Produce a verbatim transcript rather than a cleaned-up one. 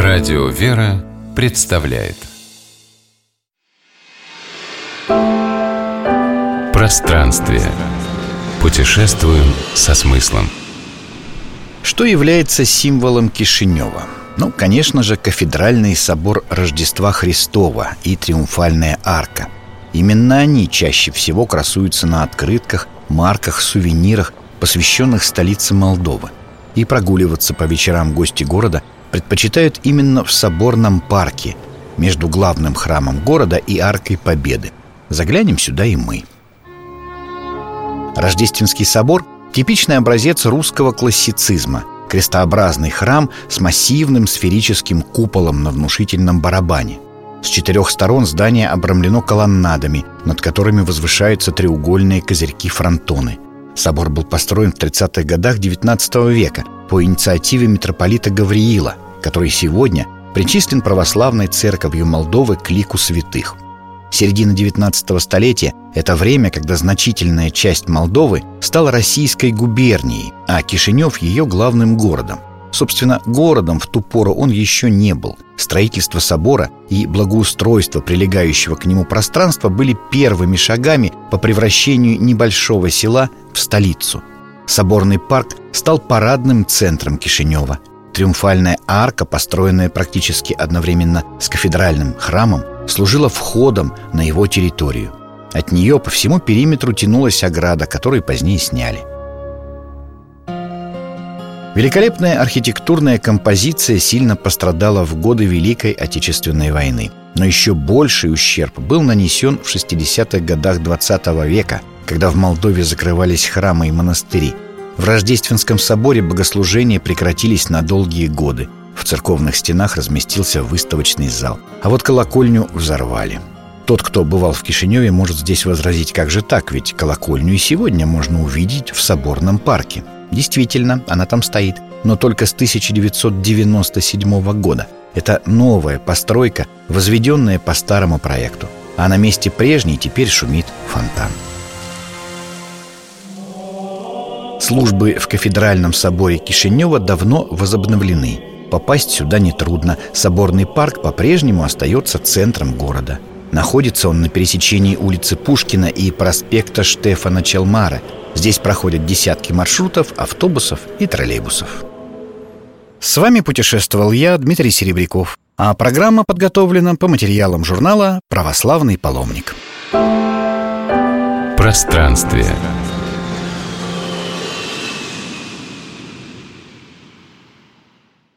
Радио «Вера» представляет Пространствие. Путешествуем со смыслом. Что является символом Кишинева? Ну, конечно же, кафедральный собор Рождества Христова и Триумфальная арка. Именно они чаще всего красуются на открытках, марках, сувенирах, посвященных столице Молдовы. И прогуливаться по вечерам гости города предпочитают именно в соборном парке между главным храмом города и Аркой Победы. Заглянем сюда и мы. Рождественский собор – типичный образец русского классицизма. Крестообразный храм с массивным сферическим куполом на внушительном барабане. С четырех сторон здание обрамлено колоннадами, над которыми возвышаются треугольные козырьки-фронтоны. Собор был построен в тридцатых годах девятнадцатого века по инициативе митрополита Гавриила, который сегодня причислен православной церковью Молдовы к лику святых. Середина девятнадцатого столетия – это время, когда значительная часть Молдовы стала российской губернией, а Кишинев – ее главным городом. Собственно, городом в ту пору он еще не был. Строительство собора и благоустройство прилегающего к нему пространства были первыми шагами по превращению небольшого села в столицу. Соборный парк стал парадным центром Кишинева. Триумфальная арка, построенная практически одновременно с кафедральным храмом, служила входом на его территорию. От нее по всему периметру тянулась ограда, которую позднее сняли. Великолепная архитектурная композиция сильно пострадала в годы Великой Отечественной войны. Но еще больший ущерб был нанесен в шестидесятых годах двадцатого века, когда в Молдове закрывались храмы и монастыри. В Рождественском соборе богослужения прекратились на долгие годы. В церковных стенах разместился выставочный зал. А вот колокольню взорвали. Тот, кто бывал в Кишиневе, может здесь возразить: как же так, ведь колокольню и сегодня можно увидеть в соборном парке. Действительно, она там стоит, но только с тысяча девятьсот девяносто седьмого года. Это новая постройка, возведенная по старому проекту. А на месте прежней теперь шумит фонтан. Службы в кафедральном соборе Кишинева давно возобновлены. Попасть сюда нетрудно. Соборный парк по-прежнему остается центром города. Находится он на пересечении улицы Пушкина и проспекта Штефана Челмара. Здесь проходят десятки маршрутов, автобусов и троллейбусов. С вами путешествовал я, Дмитрий Серебряков. А программа подготовлена по материалам журнала «Православный паломник». Пространствие.